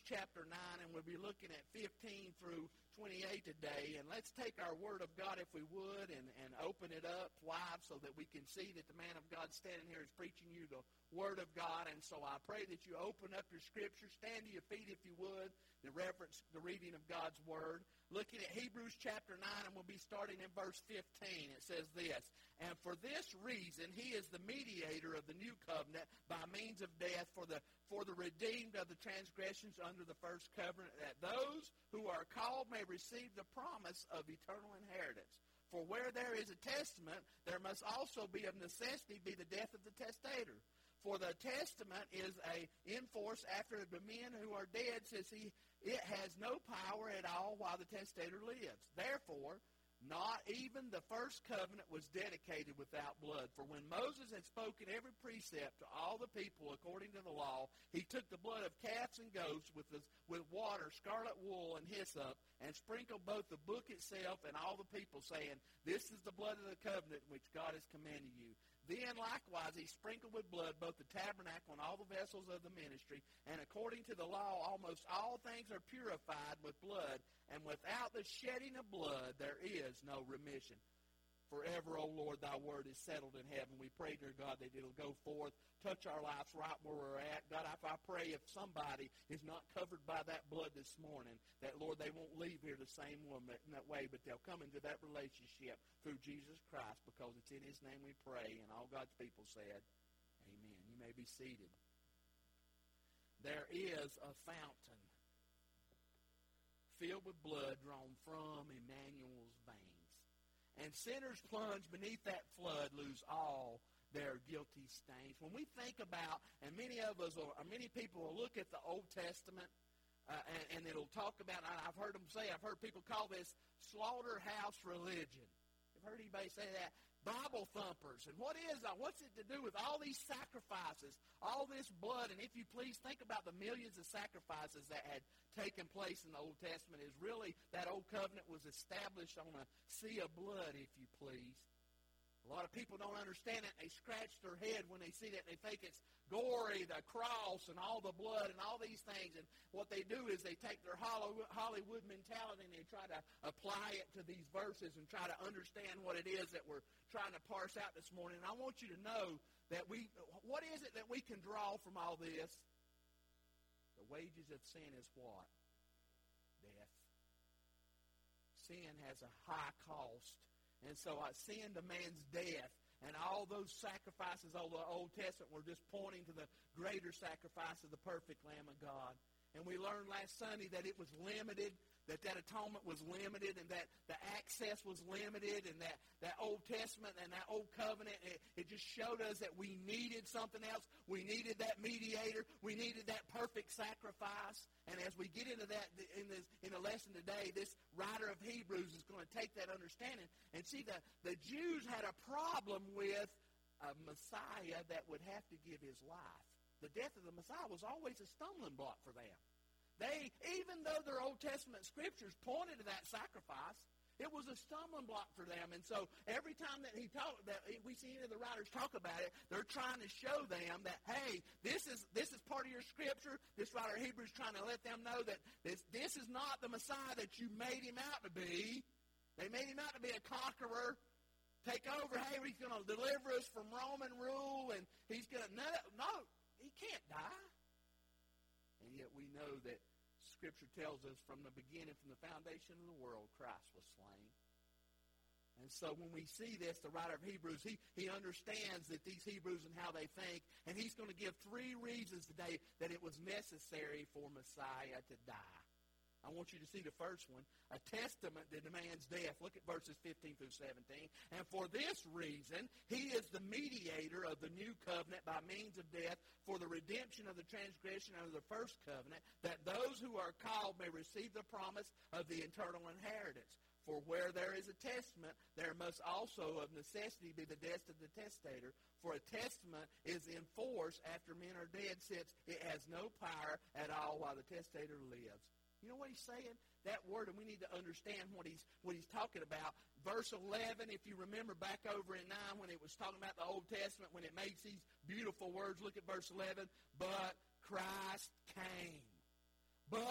chapter 9, and we'll be looking at 15 through 28 today. And let's take our Word of God, if we would, and open it up wide so that we can see that the man of God standing here is preaching you the Word of God. And so I pray that you open up your Scripture, stand to your feet if you would, and reverence the reading of God's Word. Looking at Hebrews chapter 9, and we'll be starting in verse 15. It says this, "And for this reason he is the mediator of the new covenant by means of death for the redeemed of the transgressions under the first covenant, that those who are called may receive the promise of eternal inheritance. For where there is a testament, there must also be of necessity be the death of the testator. For the testament is in force after the men who are dead, since it has no power at all while the testator lives. Therefore, not even the first covenant was dedicated without blood. For when Moses had spoken every precept to all the people according to the law, he took the blood of calves and goats with water, scarlet wool, and hyssop, and sprinkled both the book itself and all the people, saying, 'This is the blood of the covenant which God has commanded you.' Then likewise he sprinkled with blood both the tabernacle and all the vessels of the ministry. And according to the law, almost all things are purified with blood, and without the shedding of blood there is no remission. Forever, O Lord, thy word is settled in heaven." We pray, dear God, that it'll go forth, touch our lives right where we're at. God, I pray if somebody is not covered by that blood this morning, that, Lord, they won't leave here the same in that way, but they'll come into that relationship through Jesus Christ, because it's in his name we pray. And all God's people said, amen. You may be seated. There is a fountain filled with blood drawn from Emmanuel's veins. And sinners plunged beneath that flood lose all their guilty stains. When we think about, and many of us, or many people will look at the Old Testament, and it'll talk about, I've heard people call this slaughterhouse religion. You've heard anybody say that? Bible thumpers. And what's it to do with all these sacrifices, all this blood? And if you please, think about the millions of sacrifices that had taken place in the Old Testament. Is really that old covenant was established on a sea of blood, if you please. A lot of people don't understand it. They scratch their head when they see that. They think it's gory, the cross and all the blood and all these things. And what they do is they take their Hollywood mentality and they try to apply it to these verses and try to understand what it is that we're trying to parse out this morning. And I want you to know that what is it that we can draw from all this? The wages of sin is what? Death. Sin has a high cost. And so sin demands death. And all those sacrifices of the Old Testament were just pointing to the greater sacrifice of the perfect Lamb of God. And we learned last Sunday that it was limited, that atonement was limited, and that the access was limited, and that Old Testament and that Old Covenant, it just showed us that we needed something else. We needed that mediator. We needed that perfect sacrifice. And as we get into that in the lesson today, this writer of Hebrews is going to take that understanding and see that the Jews had a problem with a Messiah that would have to give his life. The death of the Messiah was always a stumbling block for them. Even though their Old Testament scriptures pointed to that sacrifice, it was a stumbling block for them. And so every time that we see any of the writers talk about it, they're trying to show them that, hey, this is part of your scripture. This writer of Hebrews is trying to let them know that this is not the Messiah that you made him out to be. They made him out to be a conqueror, take over. Hey, he's going to deliver us from Roman rule, and he's going to, no, he can't die. And yet we know that Scripture tells us from the beginning, from the foundation of the world, Christ was slain. And so when we see this, the writer of Hebrews, he understands that these Hebrews and how they think, and he's going to give 3 reasons today that it was necessary for Messiah to die. I want you to see the first one, a testament that demands death. Look at verses 15 through 17. And for this reason, he is the mediator of the new covenant by means of death for the redemption of the transgression under the first covenant, that those who are called may receive the promise of the eternal inheritance. For where there is a testament, there must also of necessity be the death of the testator. For a testament is in force after men are dead, since it has no power at all while the testator lives. You know what he's saying? That word, and we need to understand what he's talking about. Verse 11, if you remember back over in 9 when it was talking about the Old Testament, when it makes these beautiful words, look at verse 11. But Christ came. But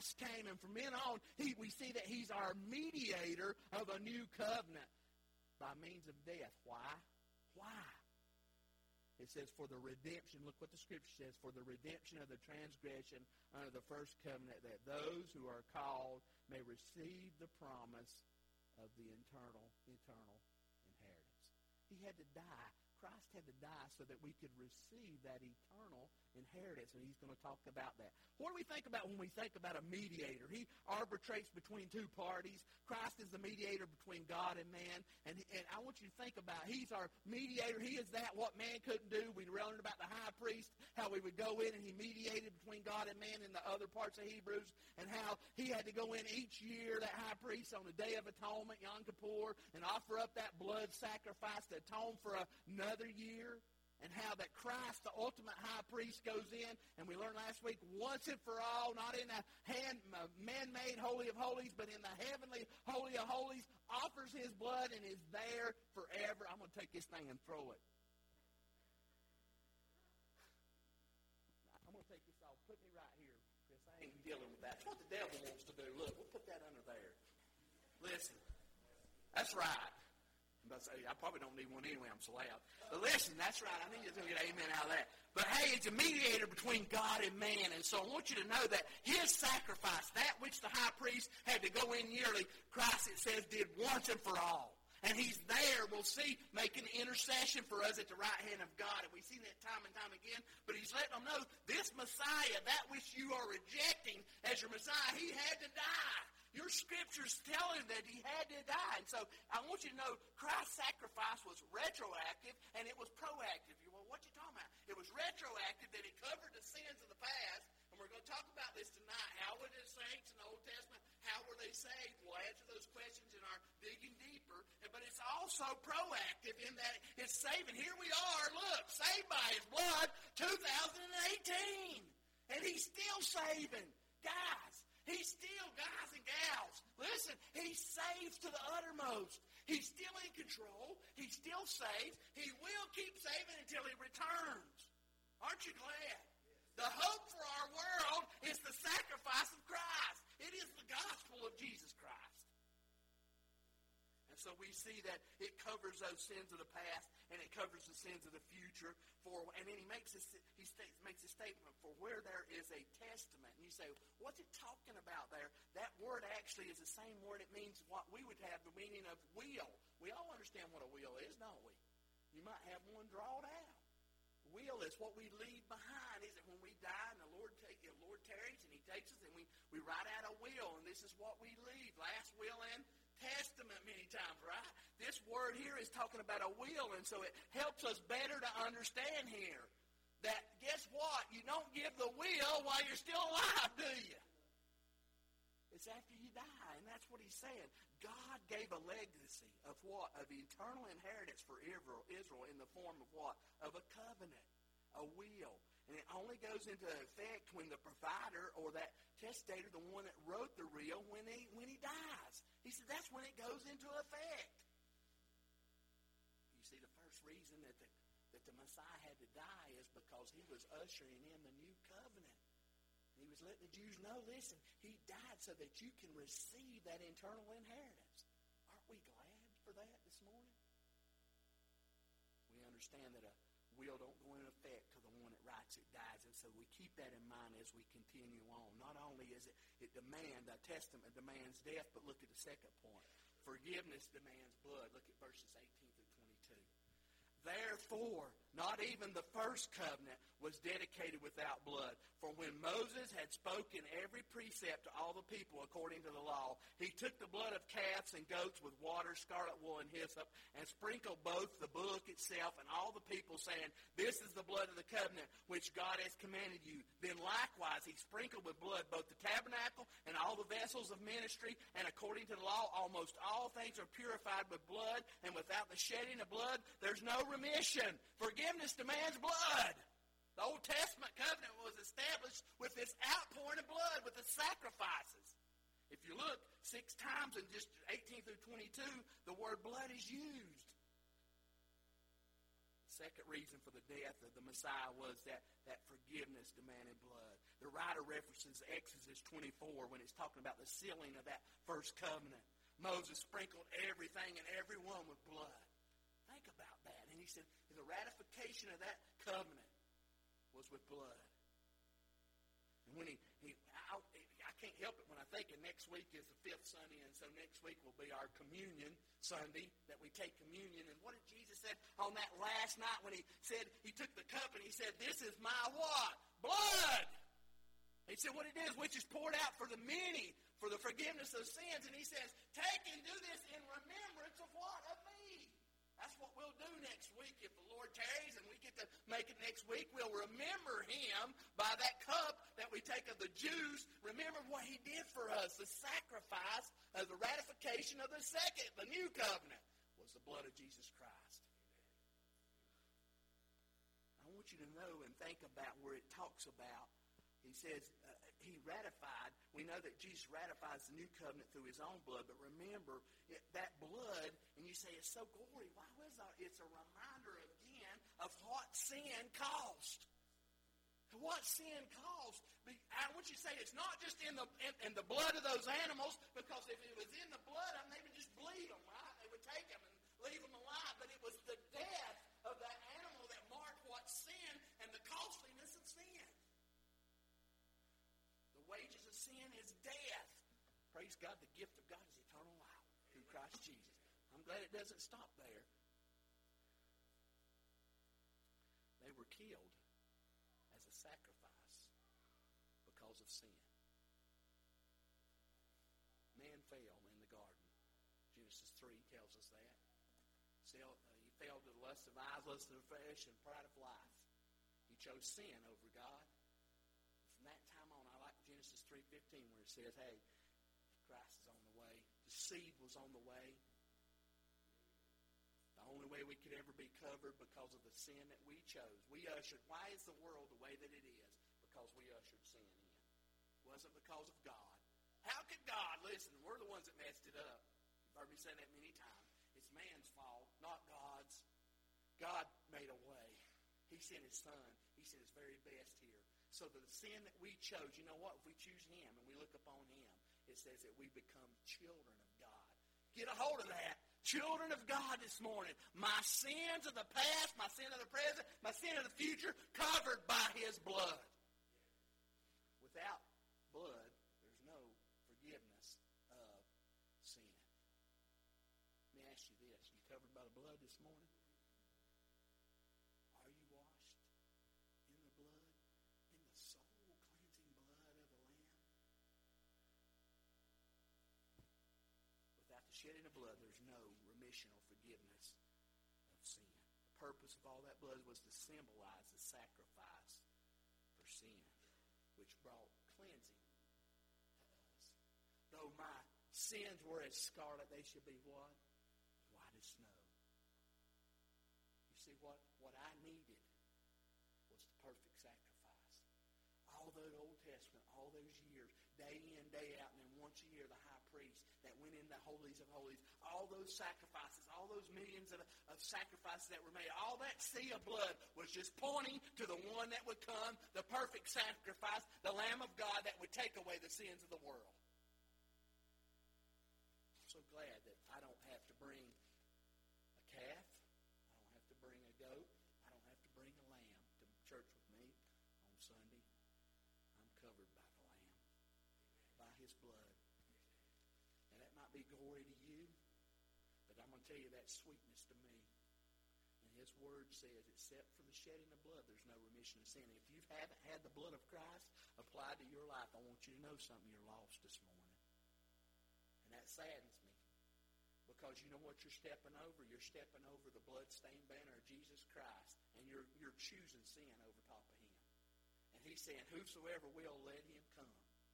Christ came, and from then on, we see that he's our mediator of a new covenant by means of death. Why? Why? It says, for the redemption, look what the Scripture says, for the redemption of the transgression under the first covenant, that those who are called may receive the promise of the eternal inheritance. He had to die. Christ had to die so that we could receive that eternal inheritance, and he's going to talk about that. What do we think about when we think about a mediator? He arbitrates between two parties. Christ is the mediator between God and man, and I want you to think about, he's our mediator. He is that what man couldn't do. We learned about the high priest, how we would go in and he mediated between God and man in the other parts of Hebrews, and how he had to go in each year, that high priest, on the Day of Atonement, Yom Kippur, and offer up that blood sacrifice to atone for another year, and how that Christ, the ultimate high priest, goes in, and we learned last week, once and for all, not in a man-made Holy of Holies, but in the heavenly Holy of Holies, offers his blood and is there forever. I'm going to take this thing and throw it. I'm going to take this off. Put me right here, Chris. I ain't dealing with that. That's what the devil wants to do. Look, we'll put that under there. Listen, that's right. I probably don't need one anyway. I'm so loud. But listen, that's right. I think you're going to get amen out of that. But hey, it's a mediator between God and man. And so I want you to know that his sacrifice, that which the high priest had to go in yearly, Christ, it says, did once and for all. And he's there, we'll see, making intercession for us at the right hand of God. And we've seen that time and time again. But he's letting them know, this Messiah, that which you are rejecting as your Messiah, he had to die. Your scriptures tell him that he had to die. And so I want you to know Christ's sacrifice was retroactive and it was proactive. Well, what you talking about? It was retroactive, that it covered the sins of the past. And we're going to talk about this tonight. How were the saints in the Old Testament? How were they saved? We'll answer those questions in our digging deeper. But it's also proactive in that it's saving. Here we are, look, saved by his blood, 2018. And he's still saving. Guys, he's still, guys and gals, listen, he saves to the uttermost. He's still in control. He still saves. He will keep saving until he returns. Aren't you glad? The hope for our world is the sacrifice of Christ. It is the gospel of Jesus Christ. And so we see that it covers those sins of the past and it covers the sins of the future. And then he makes a statement for where there is a testament. And you say, what's it talking about there? That word actually is the same word. It means what we would have the meaning of will. We all understand what a will is, don't we? You might have one drawn out. Will is what we leave behind. Is it when we die and the Lord tarries and he takes us and we write out a will, and this is what we leave. Last will and testament many times, right? This word here is talking about a will, and so it helps us better to understand here that, guess what? You don't give the will while you're still alive, do you? It's after you die, and that's what he's saying. God gave a legacy of what? Of eternal inheritance for Israel in the form of what? Of a covenant, a will. And it only goes into effect when the provider or that testator, the one that wrote the will, when he dies. He said that's when it goes into effect. You see, the first reason that the Messiah had to die is because he was ushering in the new covenant. He was letting the Jews know, listen, he died so that you can receive that eternal inheritance. Aren't we glad for that this morning? We understand that a will don't go into effect till the one that writes it dies, and so we keep that in mind as we continue on. Not only is it a testament demands death, but look at the second point. Forgiveness demands blood. Look at verses 18 through 22. Therefore, not even the first covenant was dedicated without blood. For when Moses had spoken every precept to all the people according to the law, he took the blood of calves and goats with water, scarlet wool, and hyssop, and sprinkled both the bullock itself and all the people, saying, this is the blood of the covenant which God has commanded you. Then likewise he sprinkled with blood both the tabernacle and all the vessels of ministry, and according to the law almost all things are purified with blood, and without the shedding of blood there's no remission. Forgiveness demands blood. The Old Testament covenant was established with this outpouring of blood, with the sacrifices. If you look 6 times in just 18 through 22, the word blood is used. The second reason for the death of the Messiah was that forgiveness demanded blood. The writer references Exodus 24 when it's talking about the sealing of that first covenant. Moses sprinkled everything and everyone with blood. Think about that. And he said the ratification of that covenant was with blood. And when I can't help it when I think next week is the fifth Sunday, and so next week will be our communion Sunday, that we take communion. And what did Jesus say on that last night when he said, he took the cup and he said, this is my what? Blood! He said what it is, which is poured out for the many, for the forgiveness of sins. And he says, take and do this in remembrance of what? Of me. That's what we'll do next week if the Lord tarries and we get to make it next week. We'll remember him by that cup that we take of the juice. Remember what he did for us. The sacrifice of the ratification of the second, the new covenant, was the blood of Jesus Christ. I want you to know and think about where it talks about. He says he ratified. We know that Jesus ratifies the new covenant through his own blood. But remember, that blood, and you say it's so gory. Why was that? It's a reminder again of what sin cost. What sin cost. I want you to say it's not just in the blood of those animals, because if it was in the blood, they would just bleed them, right? They would take them and leave them alive. But it was the death of that animal that marked what sin and the costliness of sin. The wages of sin is death. Praise God, the gift of God is eternal life through Christ Jesus. I'm glad it doesn't stop there. They were killed as a sacrifice because of sin. Man fell in the garden. Genesis 3 tells us that. He fell to the lust of eyes, lust of the flesh, and pride of life. He chose sin over God. From that time on, I like Genesis 3:15 where it says, hey, Christ is on the way. The seed was on the way. The only way we could ever be covered because of the sin that we chose. Why is the world the way that it is? Because we ushered sin in. It wasn't because of God. How could God, listen, we're the ones that messed it up. You've heard me say that many times. It's man's fault, not God's. God made a way. He sent his son. He sent his very best here. So the sin that we chose, you know what? If we choose him and we look upon him, it says that we become children of God. Get a hold of that. Children of God this morning. My sins of the past, my sin of the present, my sin of the future, covered by his blood. Without blood, there's no forgiveness of sin. Let me ask you this. You covered by the blood this morning? Are you washed in the blood? In the soul-cleansing blood of the Lamb? Without the shedding of blood, there's no remission or forgiveness of sin. The purpose of all that blood was to symbolize the sacrifice for sin, which brought cleansing to us. Though my sins were as scarlet, they should be what? White as snow. You see, what I needed was the perfect sacrifice. All the Old Testament, all those years, day in, day out, and then once a year, the high priest that went in the holies of holies, all those sacrifices, all those millions of sacrifices that were made, all that sea of blood was just pointing to the one that would come, the perfect sacrifice, the Lamb of God that would take away the sins of the world. I'm so glad that I don't have to bring a calf. I don't have to bring a goat. I don't have to bring a lamb to church with me on Sunday. I'm covered by the Lamb, by his blood. And that might be glory to you, but I'm going to tell you that's sweetness to me. And his word says, except for the shedding of blood, there's no remission of sin. And if you haven't had the blood of Christ applied to your life, I want you to know something. You're lost this morning. And that saddens me. Because you know what you're stepping over? You're stepping over the blood-stained banner of Jesus Christ. And you're choosing sin over top of him. And he's saying, whosoever will, let him come.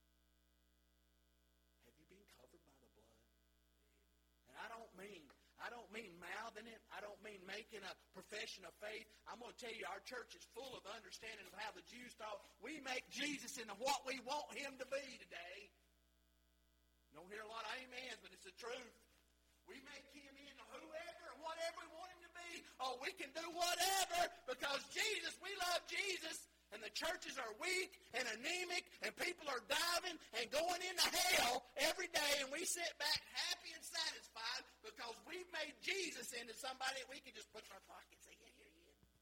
Have you been covered by the blood? And I don't mean mouthing it. I don't mean making a profession of faith. I'm going to tell you, our church is full of understanding of how the Jews thought. We make Jesus into what we want him to be today. You don't hear a lot of amens, but it's the truth. We make him into whoever and whatever we want him to be. Oh, we can do whatever because Jesus, we love Jesus. and the churches are weak and anemic, and people are diving and going into hell every day, and we sit back happy and satisfied because we've made Jesus into somebody that we can just put in our pocket and say, yeah, here he is.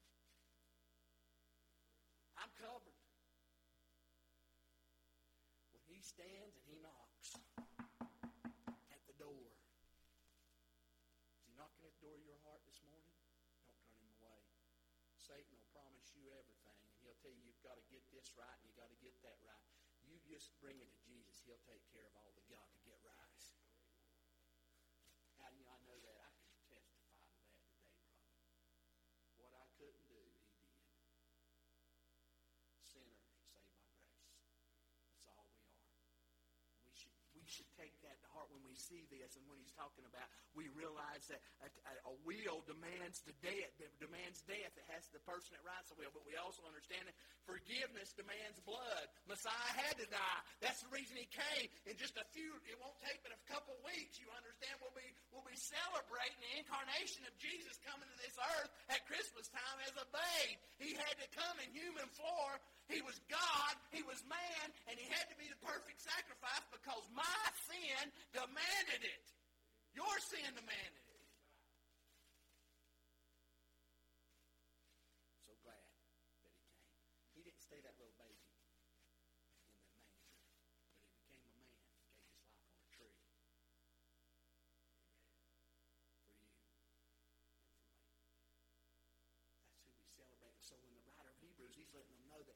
I'm covered. When he stands and he knocks at the door, is he knocking at the door of your heart this morning? Don't turn him away. Satan will promise you everything. He'll tell you you've got to get this right and you've got to get that right. You just bring it to Jesus. He'll take care of all the got to get rights. How do I know that? I can testify to that today, brother. What I couldn't do, he did. Sinner saved by grace. That's all we are. We should take that to heart when we see this, and when he's talking about, we realize that a will demands the death. It demands death. It has the person that writes the will, but we also understand that forgiveness demands blood. Messiah had to die. That's the reason he came. In just a few, it won't take but a couple weeks. You understand? We'll be celebrating the incarnation of Jesus coming to this earth at Christmas time as a babe. He had to come in human form. He was God, he was man, and he had to be the perfect sacrifice because my sin demanded it. Your sin demanded it. So glad that he came. He didn't stay that little baby in the manger, but he became a man, gave his life on a tree. For you and for me. That's who we celebrate. So when the writer of Hebrews, he's letting them know that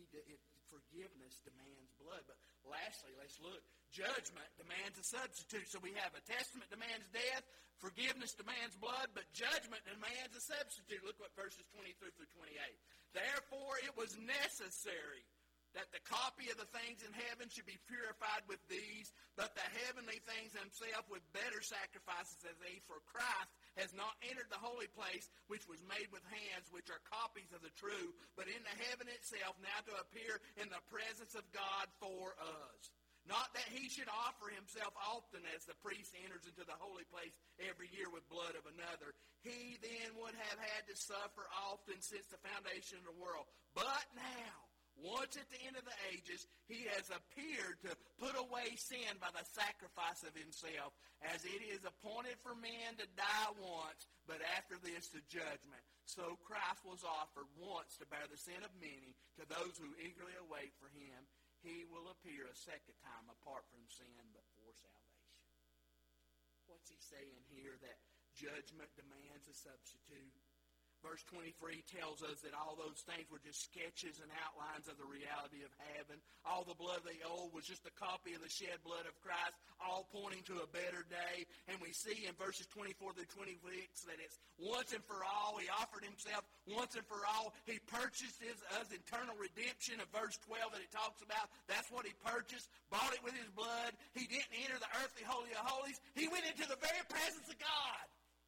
forgiveness demands blood. But lastly, let's look. Judgment demands a substitute. So we have a testament demands death, forgiveness demands blood, but judgment demands a substitute. Look what verses 23 through 28. Therefore, it was necessary that the copy of the things in heaven should be purified with these, but the heavenly things themselves with better sacrifices as they, for Christ has not entered the holy place which was made with hands, which are copies of the true, but in the heaven itself, now to appear in the presence of God for us. Not that he should offer himself often as the priest enters into the holy place every year with blood of another. He then would have had to suffer often since the foundation of the world. But now, once at the end of the ages, he has appeared to put away sin by the sacrifice of himself, as it is appointed for men to die once, but after this the judgment. So Christ was offered once to bear the sin of many. To those who eagerly await for him, he will appear a second time apart from sin, but for salvation. What's he saying here? That judgment demands a substitute. Verse 23 tells us that all those things were just sketches and outlines of the reality of heaven. All the blood of the old was just a copy of the shed blood of Christ, all pointing to a better day. And we see in verses 24 through 26 that it's once and for all. He offered himself once and for all. He purchased us eternal redemption of verse 12 that it talks about. That's what he purchased, bought it with his blood. He didn't enter the earthly holy of holies. He went into the very presence of God.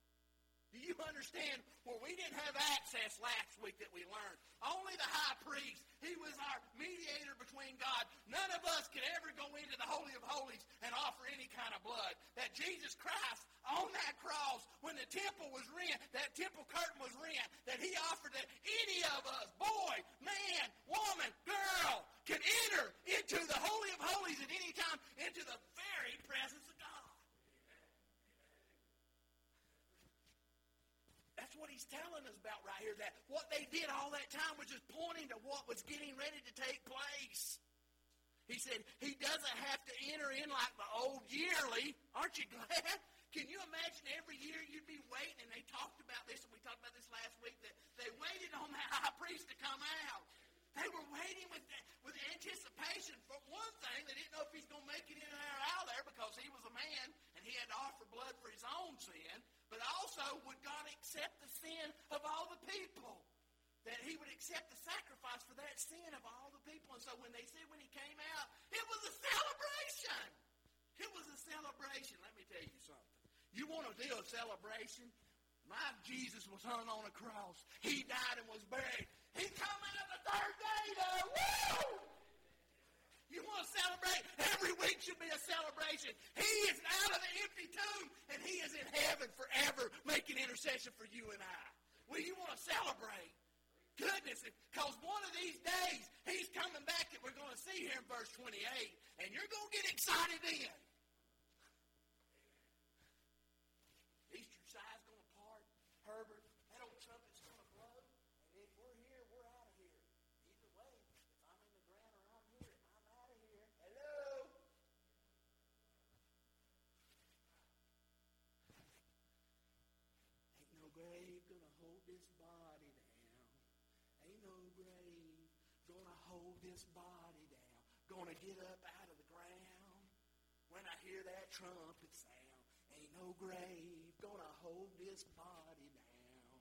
Do you understand where we didn't have access last week that we learned? Only the high priest. He was our mediator between God. None of us could ever go into the Holy of Holies and offer any kind of blood. That Jesus Christ on that cross, when the temple was rent, that temple curtain was rent, that he offered that any of us, boy, man, woman, girl, can enter into the Holy of Holies at any time, into the very presence of God. That's what he's telling us about right here, that what they did all that time was just pointing to what was getting ready to take place. He said he doesn't have to enter in like the old yearly. Aren't you glad? Can you imagine every year you'd be waiting, and they talked about this, and we talked about this last week, that they waited on that high priest to come out. They were waiting with anticipation. For one thing, they didn't know if he's going to make it in there or out there because he was a man and he had to offer blood for his own sin. But also, would God accept the sin of all the people? That he would accept the sacrifice for that sin of all the people. And so when they said when he came out, it was a celebration. It was a celebration. Let me tell you something. You want to do a celebration? My Jesus was hung on a cross. He died and was buried. He come out the third day, though. Woo! You want to celebrate? Every week should be a celebration. He is out of the empty tomb, and he is in heaven forever making intercession for you and I. Well, you want to celebrate? goodness, because one of these days, he's coming back that we're going to see here in verse 28, and you're going to get excited then. Eastern side's going to part. Herbert, that old trumpet's going to blow, and if we're here, we're out of here. Either way, if I'm in the ground or I'm here, I'm out of here. Hello? Ain't no grave going to hold this body down. Ain't no grave going to hold this body down. Going to get up out of the ground when I hear that trumpet sound. Ain't no grave going to hold this body down.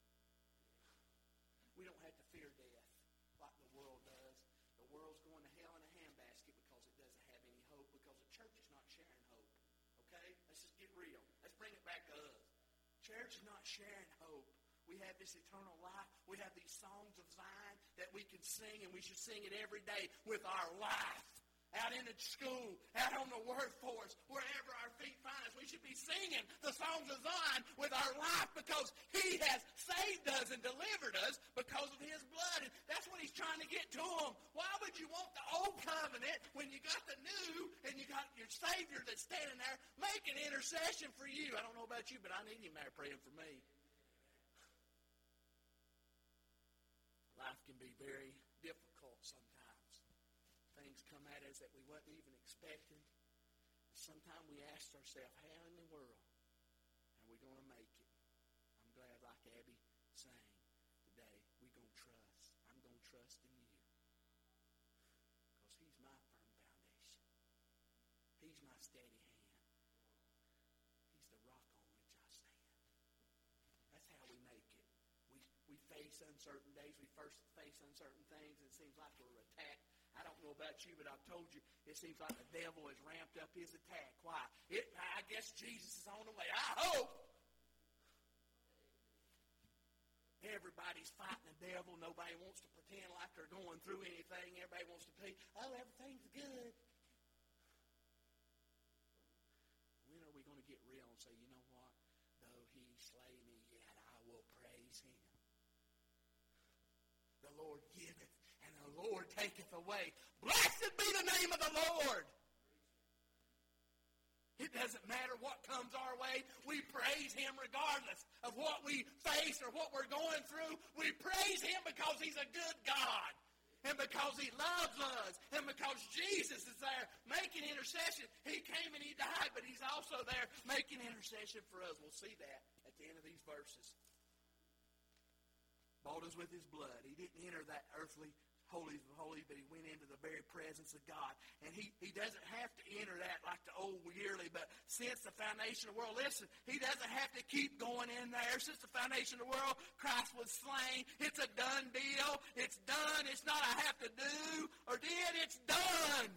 We don't have to fear death like the world does. The world's going to hell in a handbasket because it doesn't have any hope, because the church is not sharing hope. Okay? Let's just get real. Let's bring it back to us. Church is not sharing hope. We have this eternal life. We have these songs of Zion that we can sing, and we should sing it every day with our life. Out in the school, out on the workforce, wherever our feet find us, we should be singing the songs of Zion with our life, because he has saved us and delivered us because of his blood. And that's what he's trying to get to them. Why would you want the old covenant when you got the new and you got your Savior that's standing there making intercession for you? I don't know about you, but I need him there praying for me. Life can be very difficult sometimes. Things come at us that we wasn't even expecting. Sometimes we ask ourselves, how in the world are we going to make it? I'm glad, like Abby sang today, we're going to trust. I'm going to trust in you. Because he's my firm foundation. He's my steady hand. He's the rock on which I stand. That's how we make it. We face uncertain days. We first face uncertain things, and it seems like we're attacked. I don't know about you, but I've told you, it seems like the devil has ramped up his attack. Why? I guess Jesus is on the way. I hope. Everybody's fighting the devil. Nobody wants to pretend like they're going through anything. Everybody wants to be, everything's good. When are we going to get real and say, you know what? Though he slay me, yet I will praise him. The Lord giveth, and the Lord taketh away. Blessed be the name of the Lord. It doesn't matter what comes our way. We praise him regardless of what we face or what we're going through. We praise him because he's a good God. And because he loves us. And because Jesus is there making intercession. He came and he died, but he's also there making intercession for us. We'll see that at the end of these verses. Bought us with his blood. He didn't enter that earthly holies of holies, but he went into the very presence of God. And he doesn't have to enter that like the old yearly, but since the foundation of the world, listen, he doesn't have to keep going in there. Since the foundation of the world, Christ was slain. It's a done deal. It's done. It's not I have to do or did. It's done.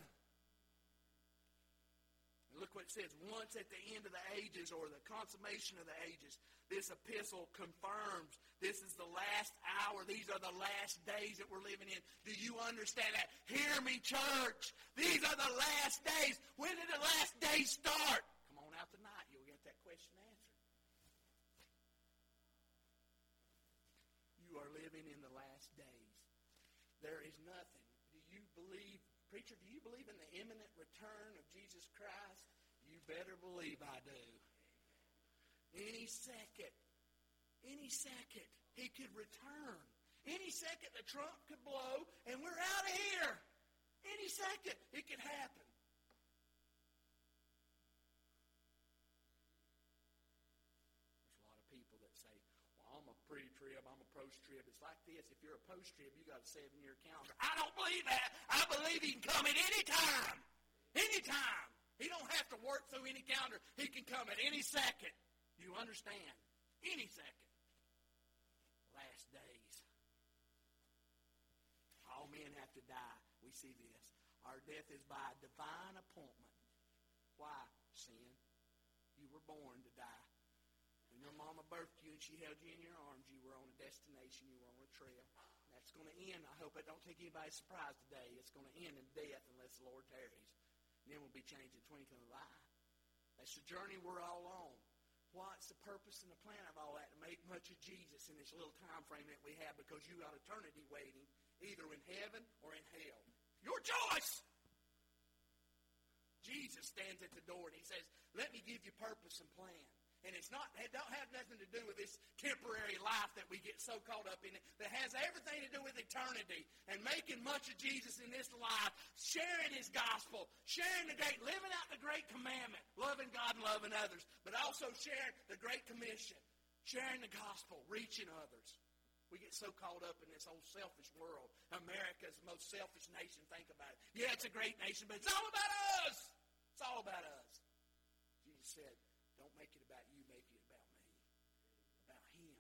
Look what it says, once at the end of the ages, or the consummation of the ages, this epistle confirms this is the last hour. These are the last days that we're living in. Do you understand that? Hear me, church. These are the last days. When did the last days start? Come on out tonight. You'll get that question answered. You are living in the last days. There is nothing. Do you believe, preacher, do you believe in the imminent return of Jesus Christ? You better believe I do. Any second, he could return. Any second the trump could blow and we're out of here. Any second it could happen. There's a lot of people that say, well, I'm a pre-trib, I'm a post-trib. It's like this. If you're a post-trib, you got a 7-year calendar. I don't believe that. I believe he can come at any time. Anytime. He don't have to work through any calendar. He can come at any second. You understand? Any second. Last days. All men have to die. We see this. Our death is by divine appointment. Why? Sin. You were born to die. When your mama birthed you and she held you in your arms, you were on a destination. You were on a trail. That's going to end. I hope it don't take anybody by surprise today. It's going to end in death unless the Lord tarries. And then we'll be changed in twinkling of an eye. That's the journey we're all on. What's the purpose and the plan of all that? To make much of Jesus in this little time frame that we have, because you got eternity waiting either in heaven or in hell. Your choice! Jesus stands at the door and he says, let me give you purpose and plan. And it don't have nothing to do with this temporary life that we get so caught up in it, that has everything to do with eternity and making much of Jesus in this life, sharing his gospel, sharing living out the great commandment, loving God and loving others, but also sharing the Great Commission, sharing the gospel, reaching others. We get so caught up in this old selfish world. America's the most selfish nation. Think about it. Yeah, it's a great nation, but it's all about us. It's all about us. Jesus said, don't make it about you, make it about me, about him.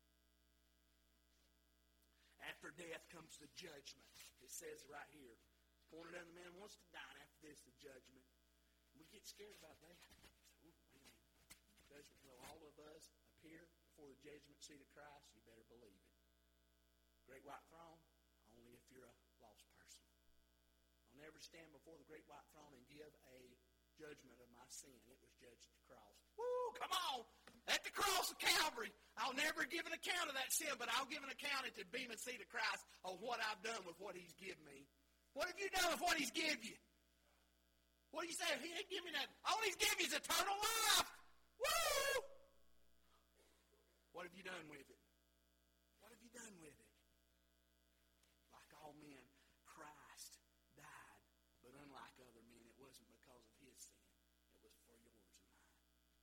After death comes the judgment. It says right here. It's pointed out the man wants to die, and after this, the judgment. We get scared about that. Judgment. Will all of us appear before the judgment seat of Christ? You better believe it. Great white throne, only if you're a lost person. I'll never stand before the great white throne and give a judgment of my sin. It was judged at the cross. Woo, come on! At the cross of Calvary, I'll never give an account of that sin, but I'll give an account at the bema seat of Christ of what I've done with what he's given me. What have you done with what he's given you? What do you say? He ain't given me nothing. All he's given you is eternal life. Woo! What have you done with it? What have you done with it? Like all men, Christ died, but unlike other men, it wasn't because of his sin. It was for yours and mine.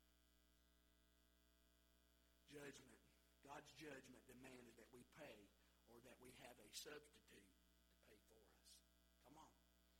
Judgment. God's judgment demanded that we pay, or that we have a substitute to pay for us. Come on.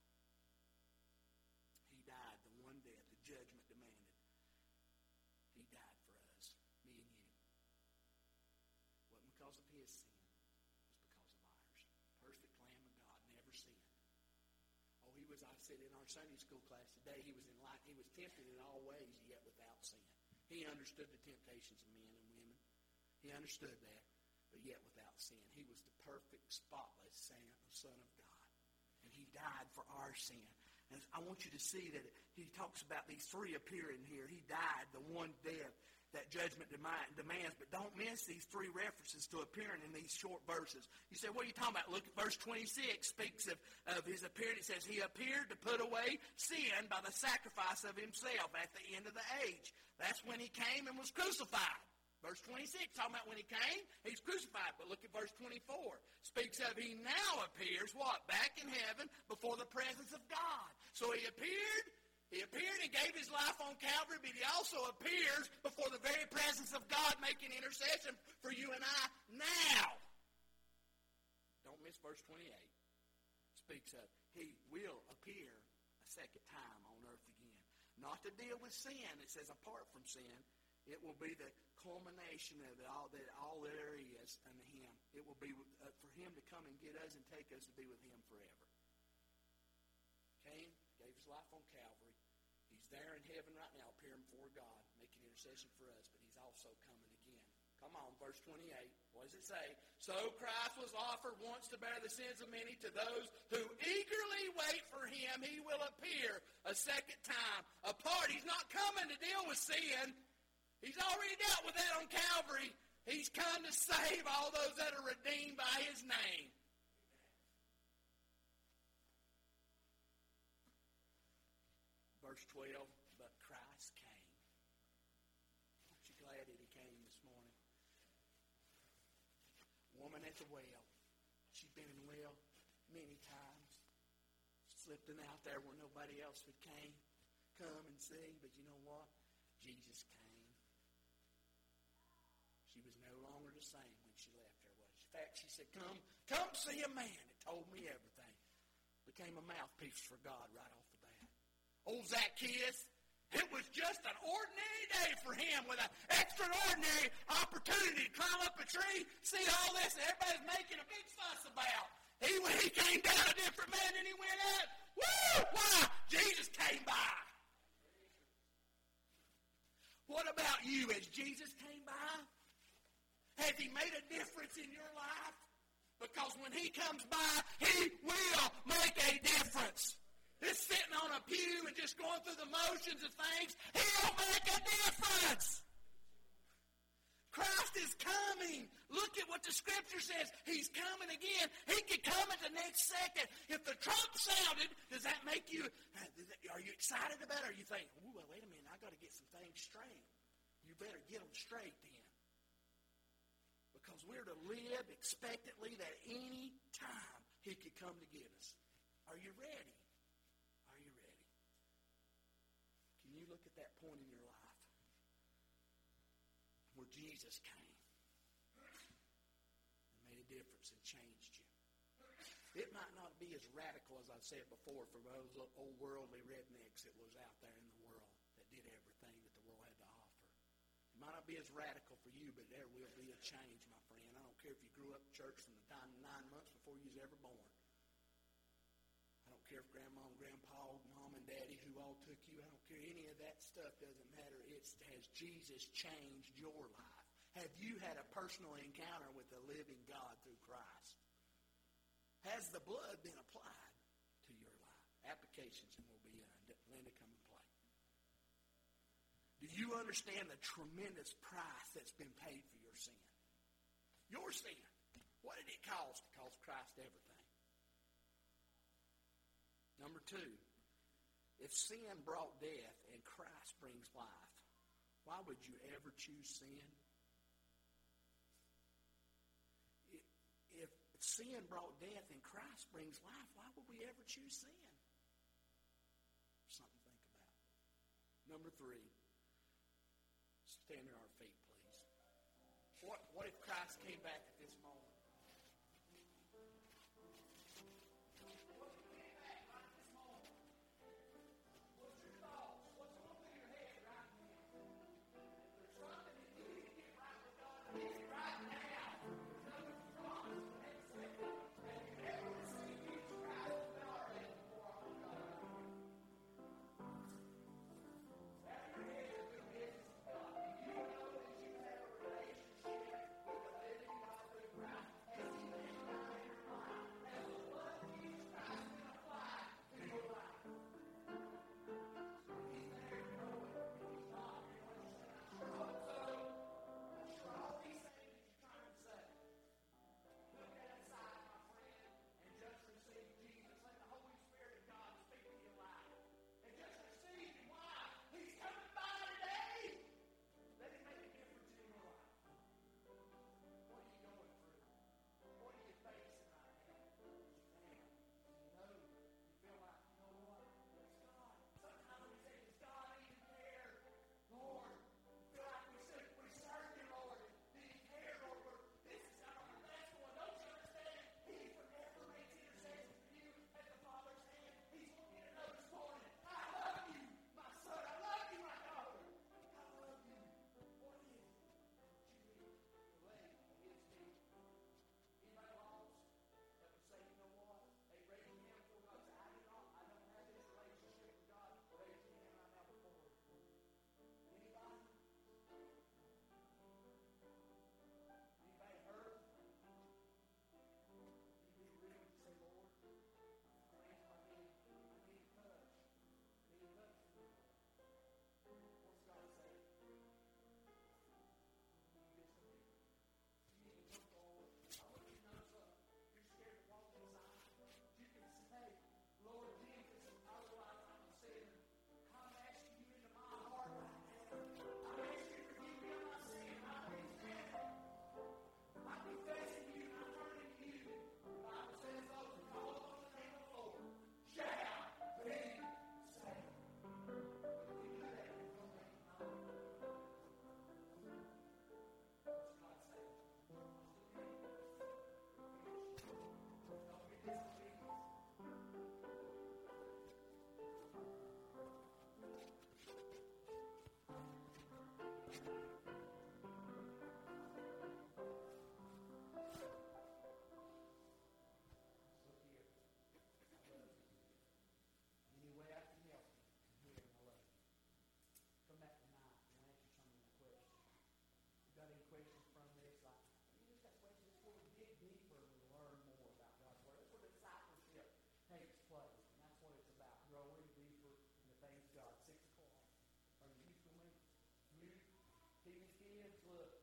He died the one death the judgment demanded. He died for us, me and you. Wasn't because of his sin. It was because of ours. Perfect Lamb of God, never sinned. Oh, I said in our Sunday school class today, he was tempted in all ways, yet without sin. He understood the temptations of men and women. He understood that, but yet without sin. He was the perfect, spotless Son of God. And he died for our sin. And I want you to see that he talks about these three appearing here. He died, the one death that judgment demands. But don't miss these three references to appearing in these short verses. You say, what are you talking about? Look at verse 26. Speaks of his appearance. It says, he appeared to put away sin by the sacrifice of himself at the end of the age. That's when he came and was crucified. Verse 26, talking about when he came, he's crucified. But look at verse 24. Speaks of he now appears, what? Back in heaven before the presence of God. So he appeared and gave his life on Calvary, but he also appears before the very presence of God making intercession for you and I now. Don't miss verse 28. Speaks of he will appear a second time on earth again. Not to deal with sin. It says apart from sin. It will be the culmination of all that there is unto him. It will be for him to come and get us and take us to be with him forever. Came, gave his life on Calvary. He's there in heaven right now, appearing before God, making intercession for us, but he's also coming again. Come on, verse 28. What does it say? So Christ was offered once to bear the sins of many. To those who eagerly wait for him, he will appear a second time. Apart, he's not coming to deal with sin. He's already dealt with that on Calvary. He's come to save all those that are redeemed by his name. Verse 12, but Christ came. Aren't you glad that he came this morning? Woman at the well. She's been in the well many times. Slipped in out there where nobody else would come and see. But you know what? Jesus came. She was no longer the same when she left there, was she? In fact, she said, come see a man that told me everything. Became a mouthpiece for God right off the bat. Old Zacchaeus, it was just an ordinary day for him with an extraordinary opportunity to climb up a tree, see all this, and everybody's making a big fuss about. He came down a different man than he went up. Woo! Why? Jesus came by. What about you? As Jesus came by, has he made a difference in your life? Because when he comes by, he will make a difference. Just sitting on a pew and just going through the motions of things, he'll make a difference. Christ is coming. Look at what the Scripture says. He's coming again. He could come at the next second. If the trump sounded, does that make you, are you excited about it? Or you think, oh, well, wait a minute, I got to get some things straight. You better get them straight then. Because we're to live expectantly that any time He could come to get us. Are you ready? Are you ready? Can you look at that point in your life where Jesus came and made a difference and changed you? It might not be as radical as I said before for those old worldly rednecks that was out there in the world that did everything that the world had to offer. It might not be as radical for you, but there will be a change, my friend. I don't care if you grew up in church from the time of 9 months before you was ever born. I don't care if grandma and grandpa, mom and daddy, who all took you. I don't care. Any of that stuff doesn't matter. Has Jesus changed your life? Have you had a personal encounter with the living God through Christ? Has the blood been applied to your life? Applications, and we'll be Linda, come and play. Do you understand the tremendous price that's been paid for your sin? Your sin. What did it cost? It cost Christ everything. Number 2, if sin brought death and Christ brings life, why would you ever choose sin? If sin brought death and Christ brings life, why would we ever choose sin? Something to think about. Number 3, stand on our feet, please. What if Christ came back at this moment? Teach these kids, look,